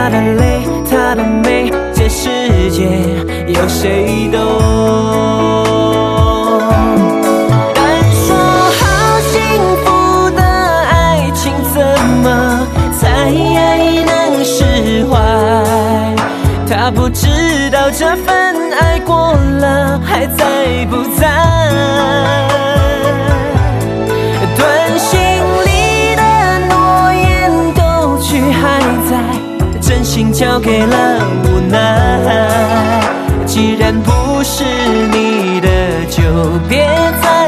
她的泪，她的美，这世界有谁懂？单说好幸福的爱情，怎么才能释怀？他不知道这份爱过了还在不在？短信里的诺言都去还在，真心交给了无奈。既然不是你的，就别再